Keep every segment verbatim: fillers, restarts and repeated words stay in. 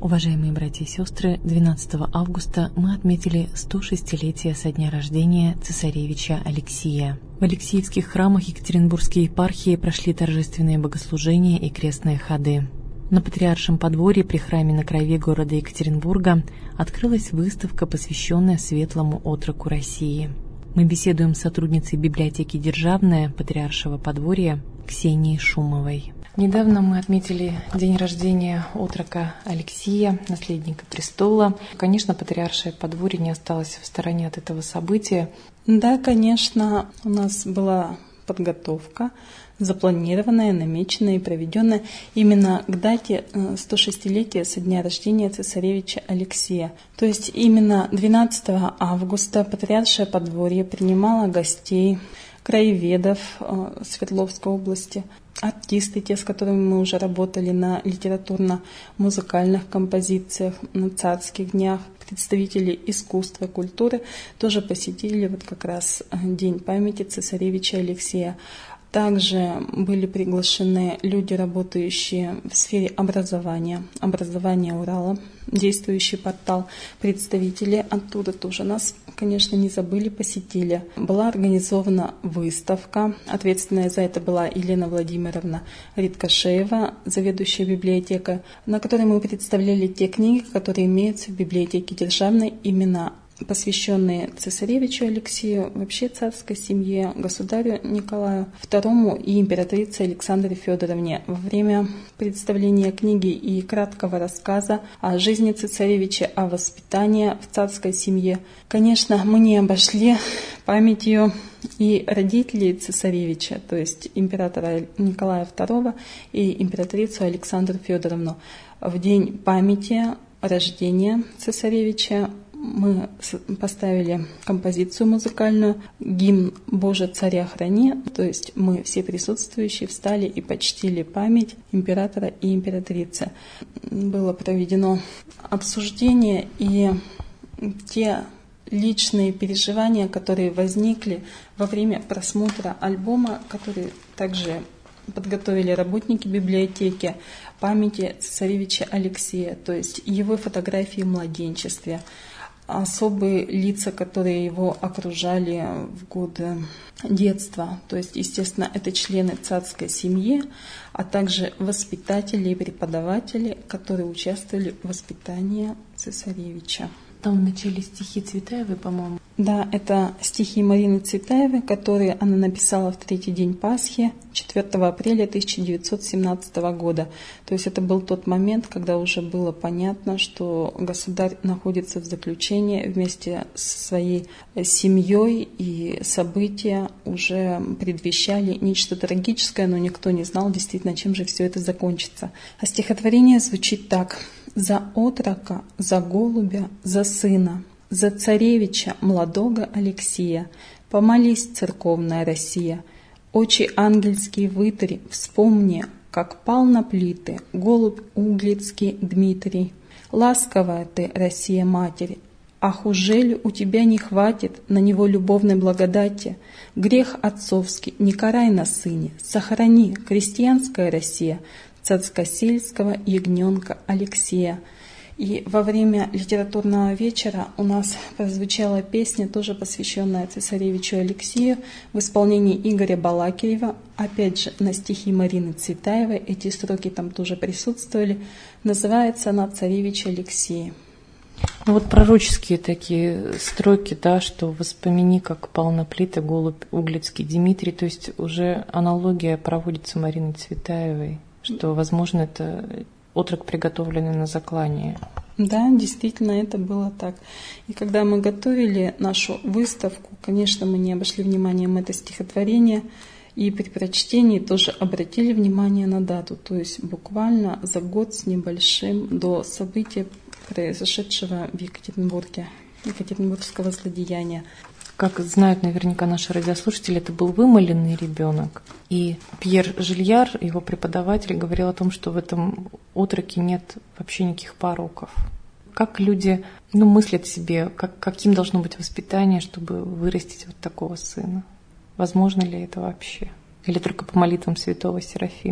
Уважаемые братья и сестры, двенадцатого августа мы отметили сто шестилетие со дня рождения цесаревича Алексия. В Алексиевских храмах Екатеринбургской епархии прошли торжественные богослужения и крестные ходы. На Патриаршем подворье при храме на крови города Екатеринбурга открылась выставка, посвященная светлому отроку России. Мы беседуем с сотрудницей библиотеки «Державная» Патриаршего подворья Ксенией Шумовой. Недавно мы отметили день рождения отрока Алексия, наследника престола. Конечно, Патриаршее подворье не осталось в стороне от этого события. Да, конечно, у нас была подготовка, запланированная, намеченная и проведенная именно к дате сто шестилетия со дня рождения цесаревича Алексия. То есть именно двенадцатого августа Патриаршее подворье принимало гостей, краеведов Свердловской области, артисты, те, с которыми мы уже работали на литературно-музыкальных композициях, на царских днях, представители искусства, культуры, тоже посетили вот как раз День памяти цесаревича Алексия. Также были приглашены люди, работающие в сфере образования, образования Урала, действующий портал, представители оттуда тоже нас, конечно, не забыли, посетили. Была организована выставка, ответственная за это была Елена Владимировна Риткошеева, заведующая библиотекой, на которой мы представляли те книги, которые имеются в библиотеке Державной, именно посвященные цесаревичу Алексею, вообще царской семье, государю Николаю второму и императрице Александре Федоровне. Во время представления книги и краткого рассказа о жизни цесаревича, о воспитании в царской семье, конечно, мы не обошли памятью и родителей цесаревича, то есть императора Николая второго и императрицу Александру Федоровну. В день памяти рождения цесаревича мы поставили композицию музыкальную «Гимн Боже, царя храни», то есть мы все присутствующие встали и почтили память императора и императрицы. Было проведено обсуждение, и те личные переживания, которые возникли во время просмотра альбома, который также подготовили работники библиотеки памяти цесаревича Алексея, то есть его фотографии в младенчестве, особые лица, которые его окружали в годы детства. То есть, естественно, это члены царской семьи, а также воспитатели и преподаватели, которые участвовали в воспитании цесаревича. Там в начале стихи Цветаевой, по-моему. Да, это стихи Марины Цветаевой, которые она написала в третий день Пасхи, четвёртого апреля тысяча девятьсот семнадцатого года. То есть это был тот момент, когда уже было понятно, что государь находится в заключении вместе со своей семьей, и события уже предвещали нечто трагическое, но никто не знал действительно, чем же все это закончится. А стихотворение звучит так: «За отрока, за голубя, за сына, за царевича молодого Алексия, помолись, церковная Россия, очи ангельские вытри, вспомни, как пал на плиты голубь углицкий Дмитрий. Ласковая ты, Россия-матерь, ах, ужели у тебя не хватит на него любовной благодати? Грех отцовский не карай на сыне, сохрани, крестьянская Россия, царскосельского ягненка Алексея». И во время литературного вечера у нас прозвучала песня, тоже посвященная цесаревичу Алексею, в исполнении Игоря Балакирева, опять же на стихи Марины Цветаевой, эти строки там тоже присутствовали. Называется она «Царевич Алексей». Ну вот пророческие такие строки, да, что «воспомини, как пал на плиты голубь углицкий Дмитрий», то есть уже аналогия проводится Мариной Цветаевой, что, возможно, это отрок, приготовленный на заклание. Да, действительно, это было так. И когда мы готовили нашу выставку, конечно, мы не обошли вниманием это стихотворение, и при прочтении тоже обратили внимание на дату, то есть буквально за год с небольшим до события, произошедшего в Екатеринбурге, Екатеринбургского злодеяния. Как знают наверняка наши радиослушатели, это был вымаленный ребенок. И Пьер Жильяр, его преподаватель, говорил о том, что в этом отроке нет вообще никаких пороков. Как люди ну, мыслят себе, как, каким должно быть воспитание, чтобы вырастить вот такого сына? Возможно ли это вообще? Или только по молитвам святого Серафима?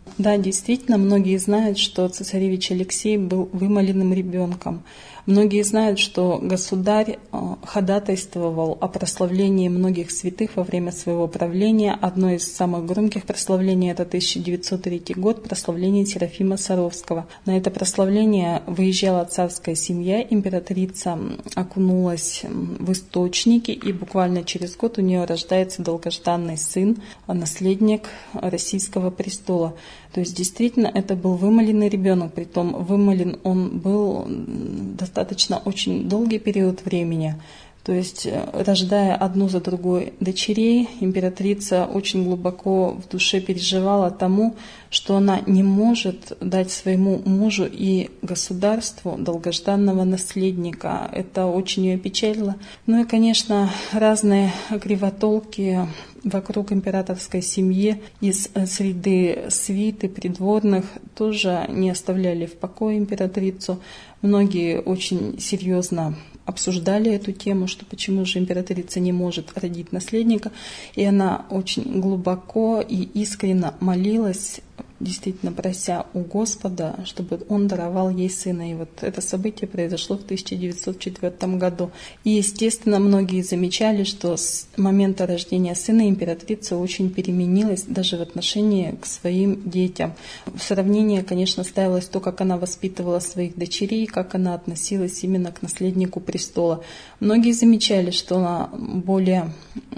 Да, действительно, многие знают, что цесаревич Алексей был вымоленным ребенком. Многие знают, что государь ходатайствовал о прославлении многих святых во время своего правления. Одно из самых громких прославлений – это тысяча девятьсот третий год, прославление Серафима Саровского. На это прославление выезжала царская семья, императрица окунулась в источники, и буквально через год у нее рождается долгожданный сын, наследник российского престола. То есть действительно это был вымоленный ребенок, притом вымолен он был достаточно очень долгий период времени. То есть, рождая одну за другой дочерей, императрица очень глубоко в душе переживала тому, что она не может дать своему мужу и государству долгожданного наследника. Это очень ее печалило. Ну и, конечно, разные кривотолки вокруг императорской семьи из среды свиты, придворных тоже не оставляли в покое императрицу. Многие очень серьезно обсуждали эту тему, что почему же императрица не может родить наследника. И она очень глубоко и искренне молилась, действительно прося у Господа, чтобы Он даровал ей сына. И вот это событие произошло в тысяча девятьсот четвёртом году. И, естественно, многие замечали, что с момента рождения сына императрица очень переменилась даже в отношении к своим детям. В сравнение, конечно, ставилось то, как она воспитывала своих дочерей, как она относилась именно к наследнику престола. Многие замечали, что она более,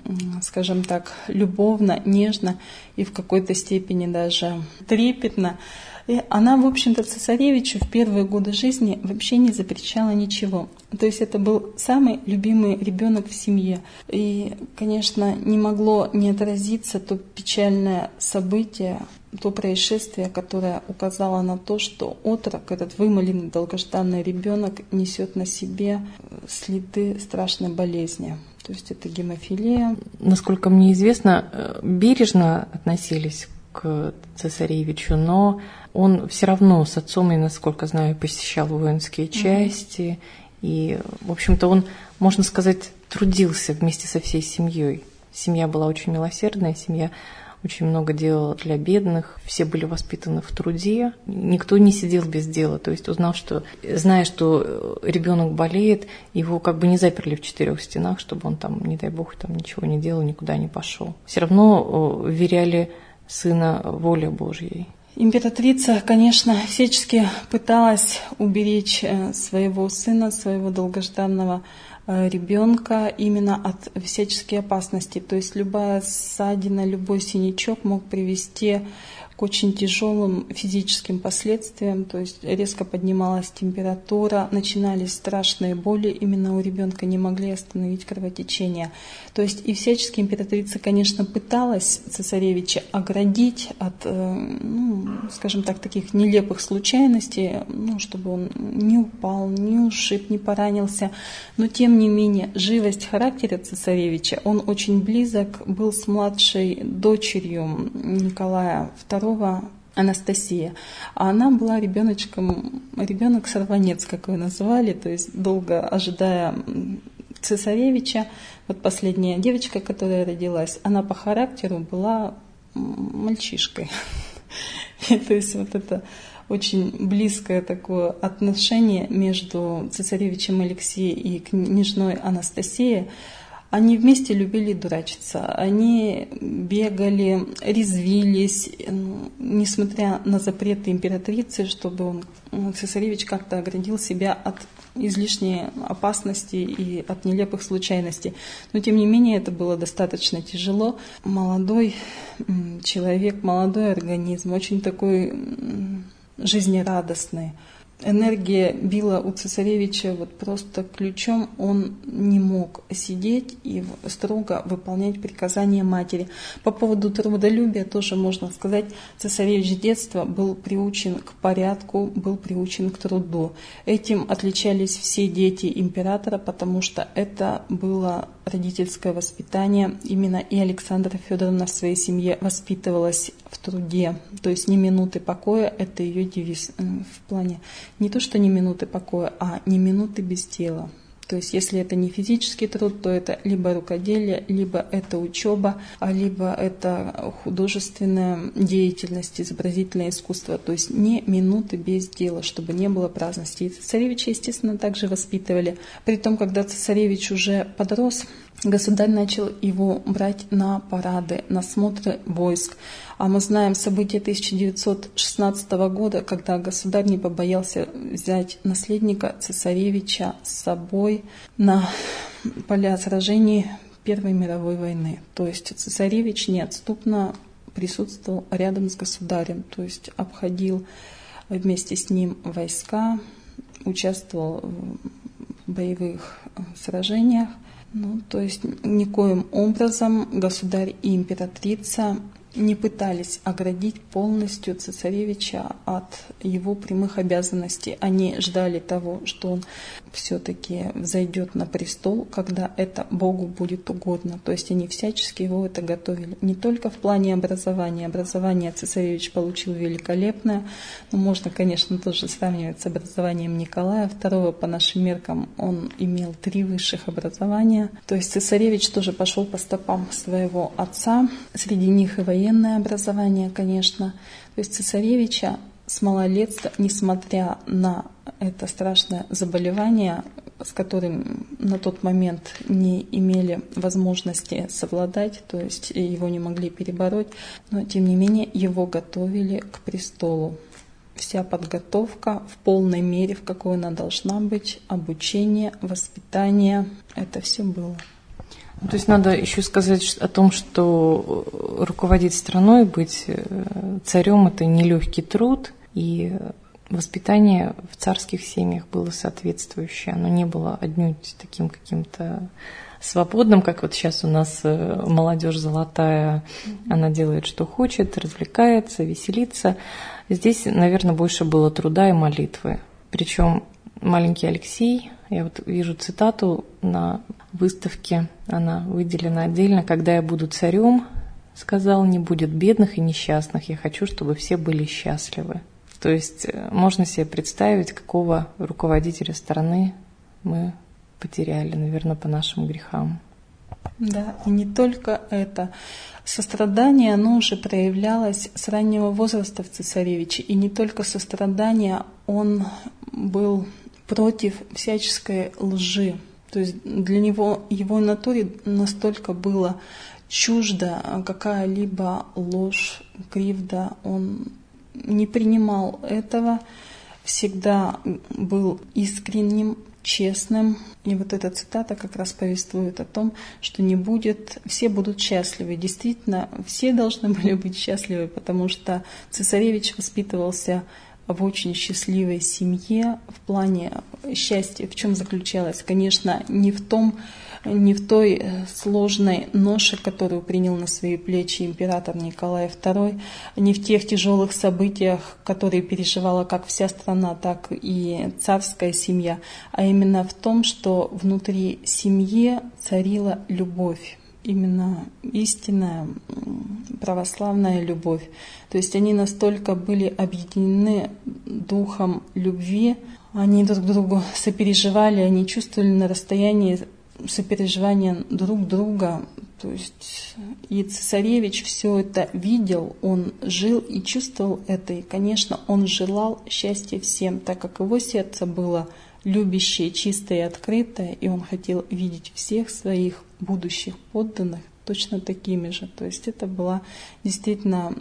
скажем так, любовно, нежно и в какой-то степени даже трепетно. И она, в общем-то, цесаревичу в первые годы жизни вообще не запрещала ничего. То есть это был самый любимый ребенок в семье. И, конечно, не могло не отразиться то печальное событие, то происшествие, которое указало на то, что отрок, этот вымоленный долгожданный ребенок, несет на себе следы страшной болезни. То есть это гемофилия. Насколько мне известно, бережно относились к цесаревичу, но он все равно с отцом, я насколько знаю, посещал воинские части. Mm-hmm. И, в общем-то, он, можно сказать, трудился вместе со всей семьей. Семья была очень милосердная, семья очень много делала для бедных, все были воспитаны в труде, никто не сидел без дела. То есть, узнав, что, зная, что ребенок болеет, его как бы не заперли в четырех стенах, чтобы он там, не дай бог, там ничего не делал, никуда не пошел. Все равно веряли сына воле Божьей. Императрица, конечно, всячески пыталась уберечь своего сына, своего долгожданного ребенка именно от всяческих опасностей. То есть любая ссадина, любой синячок мог привести к очень тяжелым физическим последствиям. То есть резко поднималась температура, начинались страшные боли именно у ребенка, не могли остановить кровотечение. То есть и всячески императрица, конечно, пыталась цесаревича оградить от, ну, скажем так, таких нелепых случайностей, ну, чтобы он не упал, не ушиб, не поранился. Но тем не менее живость характера цесаревича, он очень близок был с младшей дочерью Николая второго, Анастасия. А она была ребеночком, ребенок-сорванец, как его называли, то есть долго ожидая цесаревича. Вот последняя девочка, которая родилась, она по характеру была мальчишкой. То есть вот это очень близкое такое отношение между цесаревичем Алексеем и княжной Анастасией. Они вместе любили дурачиться, они бегали, резвились, несмотря на запреты императрицы, чтобы он, цесаревич как-то оградил себя от излишней опасности и от нелепых случайностей. Но тем не менее это было достаточно тяжело. Молодой человек, молодой организм, очень такой жизнерадостный. Энергия била у цесаревича вот просто ключом, он не мог сидеть и строго выполнять приказания матери. По поводу трудолюбия тоже можно сказать, цесаревич с детства был приучен к порядку, был приучен к труду. Этим отличались все дети императора, потому что это было родительское воспитание. Именно и Александра Федоровна в своей семье воспитывалась в труде, то есть ни минуты покоя, это ее девиз в плане не то, что ни минуты покоя, а ни минуты без дела. То есть если это не физический труд, то это либо рукоделие, либо это учеба, а либо это художественная деятельность, изобразительное искусство. То есть не минуты без дела, чтобы не было праздности. И цесаревича, естественно, также воспитывали. Притом, когда цесаревич уже подрос, государь начал его брать на парады, на смотры войск. А мы знаем события тысяча девятьсот шестнадцатого года, когда государь не побоялся взять наследника цесаревича с собой на поля сражений Первой мировой войны. То есть цесаревич неотступно присутствовал рядом с государем, то есть обходил вместе с ним войска, участвовал в боевых сражениях. Ну, то есть никоим образом государь и императрица не пытались оградить полностью цесаревича от его прямых обязанностей. Они ждали того, что он все-таки взойдет на престол, когда это Богу будет угодно. То есть они всячески его это готовили. Не только в плане образования. Образование цесаревич получил великолепное. Но можно, конечно, тоже сравнивать с образованием Николая второго. По нашим меркам он имел три высших образования. То есть цесаревич тоже пошел по стопам своего отца. Среди них и военное образование, конечно. То есть цесаревича с малолетства, несмотря на это страшное заболевание, с которым на тот момент не имели возможности совладать, то есть его не могли перебороть, но тем не менее его готовили к престолу. Вся подготовка в полной мере, в какой она должна быть, обучение, воспитание, это все было. То есть надо еще сказать о том, что руководить страной, быть царем – это нелегкий труд, и воспитание в царских семьях было соответствующее. Оно не было отнюдь таким каким-то свободным, как вот сейчас у нас молодежь золотая, она делает, что хочет, развлекается, веселится. Здесь, наверное, больше было труда и молитвы. Причем маленький Алексей, я вот вижу цитату на выставке, она выделена отдельно: «Когда я буду царем, сказал, не будет бедных и несчастных, я хочу, чтобы все были счастливы». То есть можно себе представить, какого руководителя страны мы потеряли, наверное, по нашим грехам. Да, и не только это. Сострадание, оно уже проявлялось с раннего возраста в цесаревиче. И не только сострадание, он был против всяческой лжи. То есть для него, его натуре настолько было чуждо какая-либо ложь, кривда. Он не принимал этого, всегда был искренним, честным. И вот эта цитата как раз повествует о том, что не будет, все будут счастливы. Действительно, все должны были быть счастливы, потому что цесаревич воспитывался в очень счастливой семье. В плане счастья в чем заключалось? Конечно, не в том, не в той сложной ноше, которую принял на свои плечи император Николай второй, не в тех тяжелых событиях, которые переживала как вся страна, так и царская семья, а именно в том, что внутри семьи царила любовь. Именно истинная православная любовь. То есть они настолько были объединены духом любви, они друг другу сопереживали, они чувствовали на расстоянии сопереживания друг друга. То есть и цесаревич все это видел, он жил и чувствовал это. И, конечно, он желал счастья всем, так как его сердце было любящее, чистое и открытое, и он хотел видеть всех своих будущих подданных точно такими же. То есть это была действительно,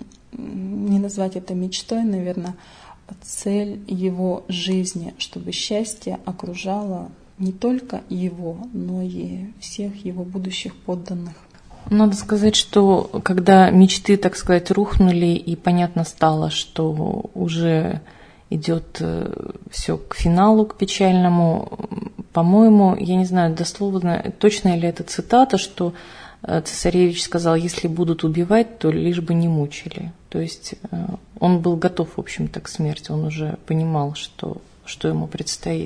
не назвать это мечтой, наверное, цель его жизни, чтобы счастье окружало не только его, но и всех его будущих подданных. Надо сказать, что когда мечты, так сказать, рухнули, и понятно стало, что уже идет все к финалу, к печальному, по-моему, я не знаю дословно, точно ли это цитата, что цесаревич сказал: если будут убивать, то лишь бы не мучили. То есть он был готов, в общем-то, к смерти, он уже понимал, что, что ему предстоит.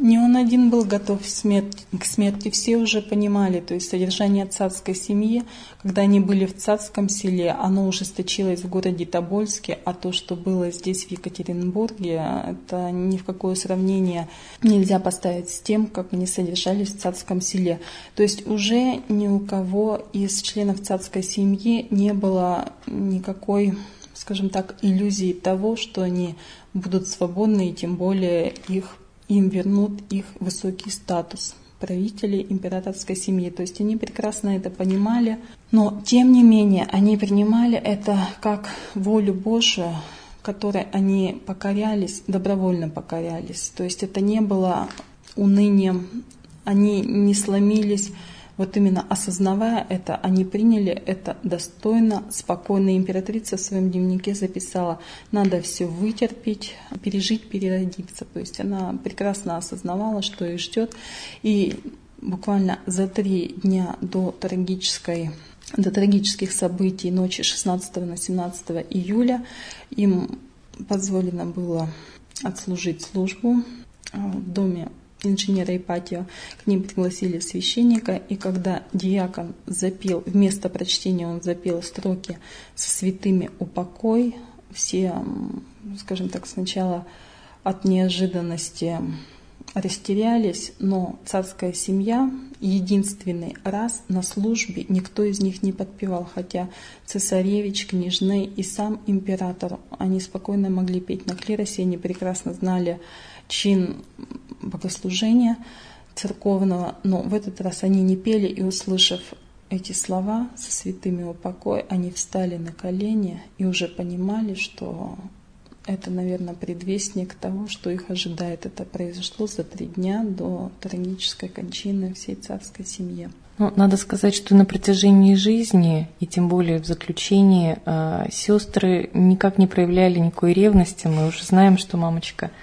Не он один был готов смерти, к смерти, все уже понимали, то есть содержание царской семьи, когда они были в царском селе, оно ужесточилось в городе Тобольске, а то, что было здесь, в Екатеринбурге, это ни в какое сравнение нельзя поставить с тем, как они содержались в царском селе. То есть уже ни у кого из членов царской семьи не было никакой, скажем так, иллюзии того, что они будут свободны, и тем более их им вернут их высокий статус правителей императорской семьи. То есть они прекрасно это понимали, но тем не менее они принимали это как волю Божию, которой они покорялись, добровольно покорялись. То есть это не было унынием, они не сломились. Вот именно осознавая это, они приняли это достойно, спокойно. Императрица в своем дневнике записала: надо все вытерпеть, пережить, переродиться. То есть она прекрасно осознавала, что их ждет. И буквально за три дня до трагической до трагических событий ночи шестнадцатого на семнадцатое июля им позволено было отслужить службу в доме инженера Ипатьева. К ним пригласили священника, и когда диакон запел, вместо прочтения он запел строки со святыми упокой, все, скажем так, сначала от неожиданности растерялись, но царская семья единственный раз на службе никто из них не подпевал, хотя цесаревич, княжны и сам император, они спокойно могли петь на клиросе, они прекрасно знали чин богослужения церковного, но в этот раз они не пели, и, услышав эти слова со святыми упокой, они встали на колени и уже понимали, что это, наверное, предвестник того, что их ожидает. Это произошло за три дня до трагической кончины всей царской семьи. Ну, надо сказать, что на протяжении жизни, и тем более в заключении, э, сестры никак не проявляли никакой ревности. Мы уже знаем, что мамочка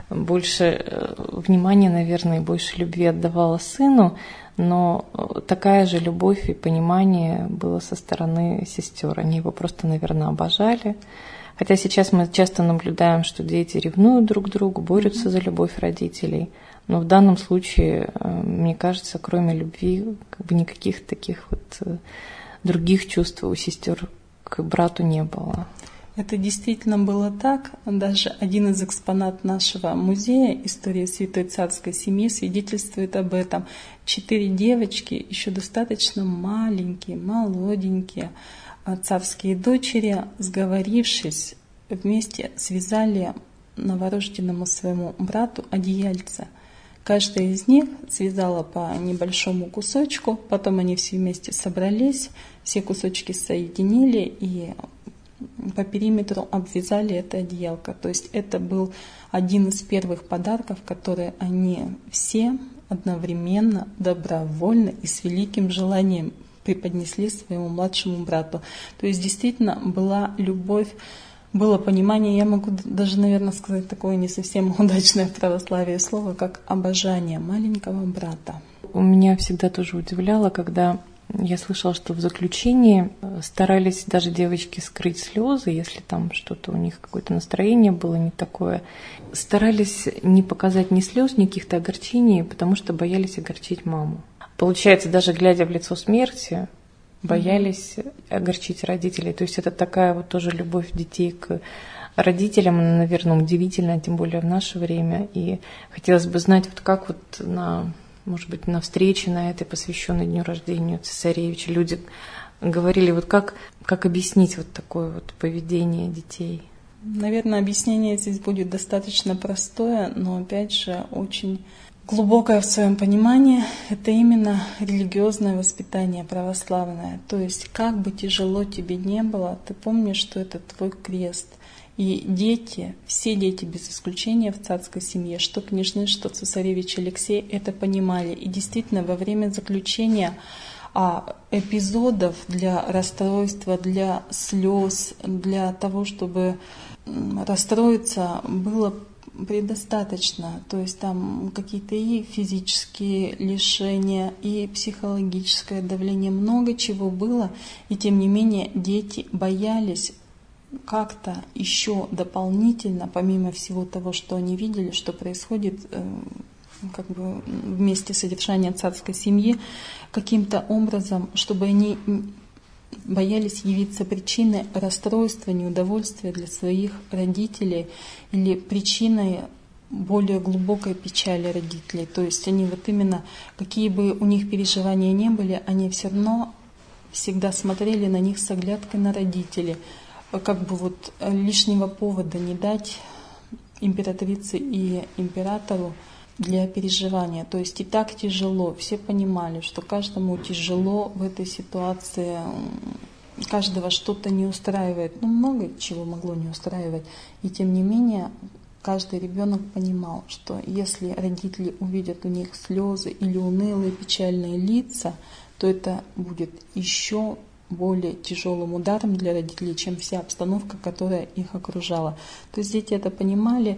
больше внимания, наверное, и больше любви отдавала сыну, но такая же любовь и понимание было со стороны сестер. Они его просто, наверное, обожали. Хотя сейчас мы часто наблюдаем, что дети ревнуют друг к другу, борются за любовь родителей. Но в данном случае, мне кажется, кроме любви, как бы никаких таких вот других чувств у сестер к брату не было. Это действительно было так. Даже один из экспонат нашего музея «История святой царской семьи» свидетельствует об этом. Четыре девочки, еще достаточно маленькие, молоденькие, царские дочери, сговорившись, вместе связали новорожденному своему брату одеяльце. Каждая из них связала по небольшому кусочку, потом они все вместе собрались, все кусочки соединили и по периметру обвязали это одеялко. То есть это был один из первых подарков, которые они все одновременно, добровольно и с великим желанием преподнесли своему младшему брату. То есть действительно была любовь, было понимание, я могу даже, наверное, сказать такое не совсем удачное в православии слово, как обожание маленького брата. У меня всегда тоже удивляло, когда я слышала, что в заключении старались даже девочки скрыть слезы, если там что-то у них, какое-то настроение было не такое. Старались не показать ни слез, ни каких-то огорчений, потому что боялись огорчить маму. Получается, даже глядя в лицо смерти, боялись mm-hmm. огорчить родителей. То есть это такая вот тоже любовь детей к родителям, она, наверное, удивительная, тем более в наше время. И хотелось бы знать, вот как вот на... может быть, на встрече на этой, посвященной дню рождения цесаревича, люди говорили, вот как, как объяснить вот такое вот поведение детей? Наверное, объяснение здесь будет достаточно простое, но, опять же, очень глубокое в своем понимании. Это именно религиозное воспитание православное. То есть, как бы тяжело тебе не было, ты помнишь, что это твой крест. И дети, все дети без исключения в царской семье, что княжны, что цесаревич Алексей, это понимали. И действительно, во время заключения а, эпизодов для расстройства, для слез, для того, чтобы расстроиться, было предостаточно. То есть там какие-то и физические лишения, и психологическое давление, много чего было. И тем не менее дети боялись как-то еще дополнительно, помимо всего того, что они видели, что происходит как бы в месте содержания царской семьи, каким-то образом, чтобы они боялись явиться причиной расстройства, неудовольствия для своих родителей или причиной более глубокой печали родителей. То есть они вот именно, какие бы у них переживания не были, они все равно всегда смотрели на них с оглядкой на родителей. Как бы вот лишнего повода не дать императрице и императору для переживания. То есть и так тяжело. Все понимали, что каждому тяжело в этой ситуации, каждого что-то не устраивает. Ну, много чего могло не устраивать. И тем не менее, каждый ребенок понимал, что если родители увидят у них слезы или унылые печальные лица, то это будет еще более тяжелым ударом для родителей, чем вся обстановка, которая их окружала. То есть дети это понимали.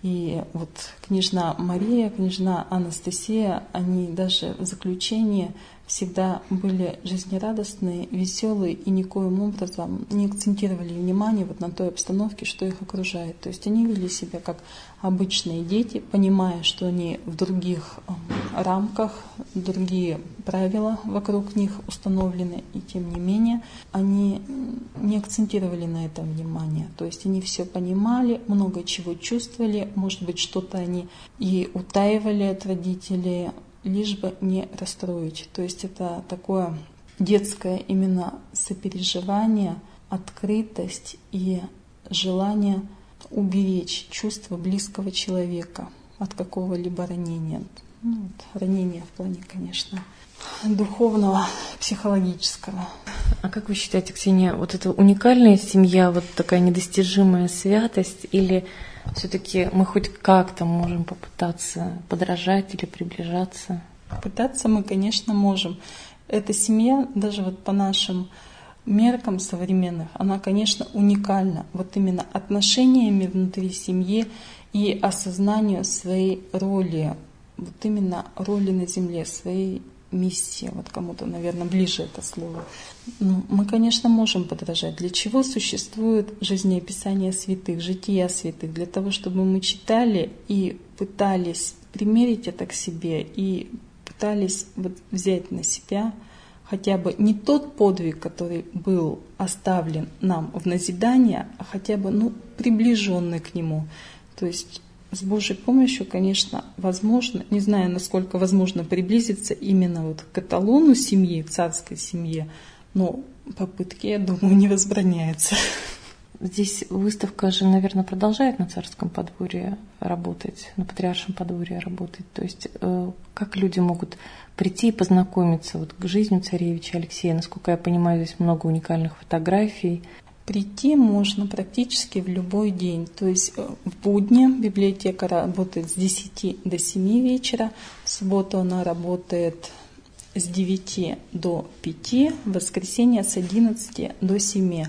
И вот княжна Мария, княжна Анастасия, они даже в заключении всегда были жизнерадостные, веселые и никоим образом не акцентировали внимание вот на той обстановке, что их окружает. То есть они вели себя как обычные дети, понимая, что они в других рамках, другие правила вокруг них установлены, и тем не менее они не акцентировали на этом внимание. То есть они все понимали, много чего чувствовали, может быть, что-то они и утаивали от родителей, лишь бы не расстроить. То есть это такое детское именно сопереживание, открытость и желание уберечь чувство близкого человека от какого-либо ранения. Ну, вот, ранения в плане, конечно, духовного, психологического. А как вы считаете, Ксения, вот эта уникальная семья, вот такая недостижимая святость, или все-таки мы хоть как-то можем попытаться подражать или приближаться? Пытаться мы, конечно, можем. Эта семья, даже вот по нашим меркам современных, она, конечно, уникальна. Вот именно отношениями внутри семьи и осознанию своей роли, вот именно роли на земле, своей миссии. Вот кому-то, наверное, ближе это слово. Ну, мы, конечно, можем подражать. Для чего существует жизнеописание святых, жития святых? Для того, чтобы мы читали и пытались примерить это к себе, и пытались вот взять на себя хотя бы не тот подвиг, который был оставлен нам в назидание, а хотя бы ну, приближенный к нему. То есть с Божьей помощью, конечно, возможно, не знаю, насколько возможно приблизиться именно вот к эталону семьи, к царской семье, но попытки, я думаю, не возбраняются. Здесь выставка же, наверное, продолжает на царском подворье работать, на патриаршем подворье работать. То есть как люди могут прийти и познакомиться вот к жизни царевича Алексея? Насколько я понимаю, здесь много уникальных фотографий. Прийти можно практически в любой день. То есть в будни библиотека работает с десяти до семи вечера, в субботу она работает с девяти до пяти, в воскресенье с одиннадцати до семи.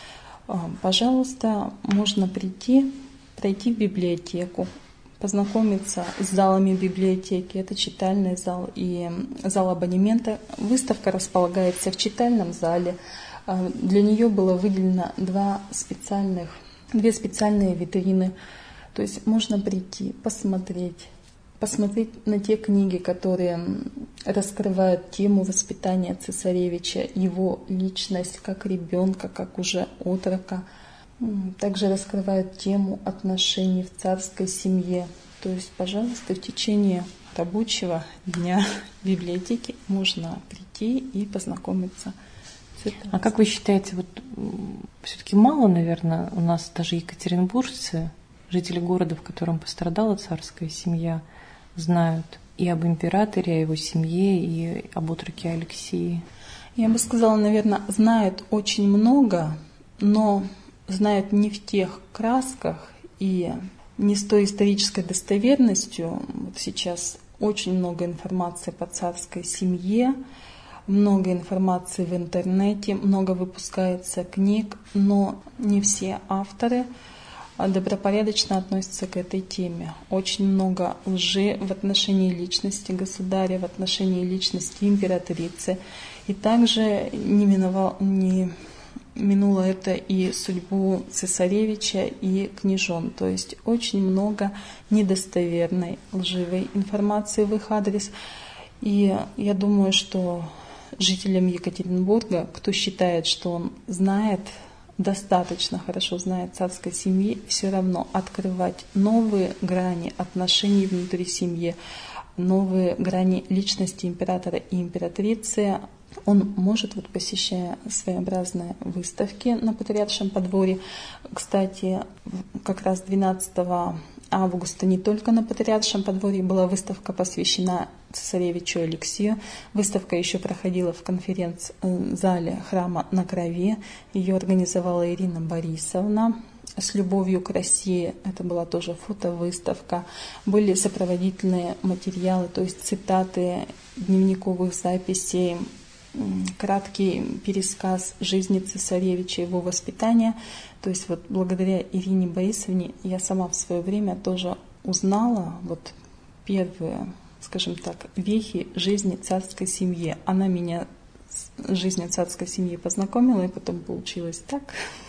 Пожалуйста, можно прийти, пройти в библиотеку, познакомиться с залами библиотеки. Это читальный зал и зал абонемента. Выставка располагается в читальном зале. Для нее было выделено два специальных, две специальные витрины. То есть можно прийти, посмотреть, посмотреть на те книги, которые раскрывают тему воспитания цесаревича, его личность как ребенка, как уже отрока. Также раскрывают тему отношений в царской семье. То есть, пожалуйста, в течение рабочего дня в библиотеке можно прийти и познакомиться. А как вы считаете, вот все-таки мало, наверное, у нас даже екатеринбуржцы, жители города, в котором пострадала царская семья, знают и об императоре, о его семье, и об отроке Алексии? Я бы сказала, наверное, знают очень много, но знают не в тех красках и не с той исторической достоверностью. Вот сейчас очень много информации по царской семье, много информации в интернете, много выпускается книг, но не все авторы добропорядочно относятся к этой теме. Очень много лжи в отношении личности государя, в отношении личности императрицы. И также не миновал, не минуло это и судьбу цесаревича, и княжон. То есть очень много недостоверной, лживой информации в их адрес. И я думаю, что жителям Екатеринбурга, кто считает, что он знает, достаточно хорошо знает царской семьи, все равно открывать новые грани отношений внутри семьи, новые грани личности императора и императрицы, он может, вот посещая своеобразные выставки на Патриаршем подворье. Кстати, как раз двенадцатого августа не только на Патриаршем подворье была выставка, посвящена цесаревичу Алексию. Выставка еще проходила в конференц-зале храма на Крови. Ее организовала Ирина Борисовна с любовью к России. Это была тоже фотовыставка. Были сопроводительные материалы, то есть цитаты дневниковых записей, краткий пересказ жизни цесаревича, его воспитания. То есть вот благодаря Ирине Борисовне я сама в свое время тоже узнала вот первые, скажем так, вехи жизни царской семьи. Она меня с жизнью царской семьи познакомила, и потом получилось так,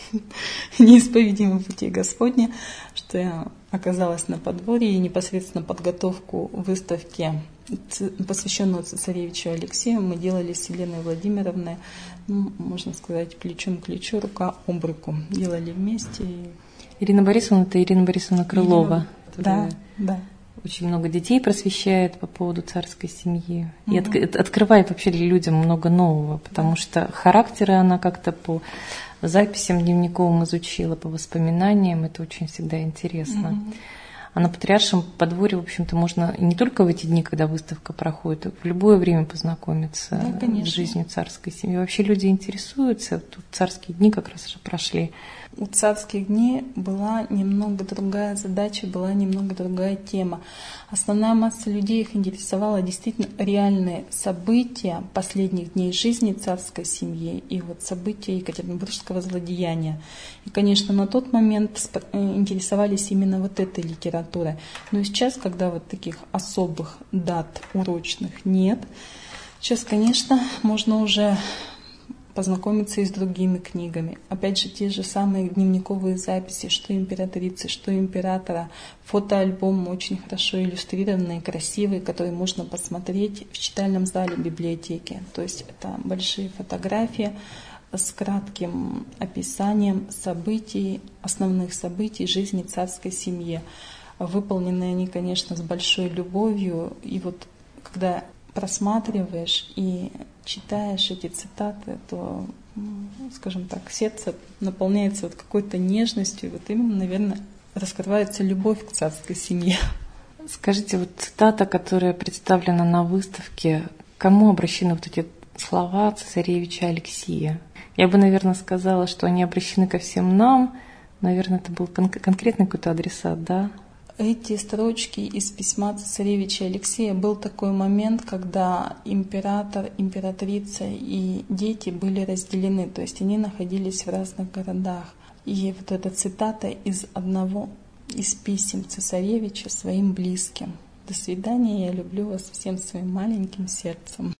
неисповедимы пути Господни, что я оказалась на подворье, и непосредственно подготовку выставки, посвященную цесаревичу Алексею, мы делали с Еленой Владимировной, ну, можно сказать, плечом к плечу, рука об руку. Делали вместе. Ирина Борисовна — это Ирина Борисовна Крылова. Да, да. Очень много детей просвещает по поводу царской семьи. Угу. И от, открывает вообще людям много нового, потому да. что характеры она как-то по записям дневниковым изучила, по воспоминаниям. Это очень всегда интересно. Угу. А на Патриаршем подворье, в общем-то, можно не только в эти дни, когда выставка проходит, а в любое время познакомиться да, с жизнью царской семьи. Вообще люди интересуются. Тут царские дни как раз уже прошли. У царских дней была немного другая задача, была немного другая тема. Основная масса людей их интересовала действительно реальные события последних дней жизни царской семьи и вот события Екатеринбургского злодеяния. И, конечно, на тот момент интересовались именно вот этой литературой. Но сейчас, когда вот таких особых дат урочных нет, сейчас, конечно, можно уже познакомиться и с другими книгами. Опять же, те же самые дневниковые записи, что императрицы, что императора. Фотоальбом очень хорошо иллюстрированный, красивый, который можно посмотреть в читальном зале библиотеки. То есть это большие фотографии с кратким описанием событий, основных событий жизни царской семьи. Выполнены они, конечно, с большой любовью. И вот когда просматриваешь и читаешь эти цитаты, то, скажем так, сердце наполняется вот какой-то нежностью. Вот именно, наверное, раскрывается любовь к царской семье. Скажите, вот цитата, которая представлена на выставке, кому обращены вот эти слова цесаревича Алексия? Я бы, наверное, сказала, что они обращены ко всем нам. Наверное, это был кон- конкретный какой-то адресат, да? Эти строчки из письма цесаревича Алексея был такой момент, когда император, императрица и дети были разделены, то есть они находились в разных городах. И вот эта цитата из одного из писем цесаревича своим близким. До свидания, я люблю вас всем своим маленьким сердцем.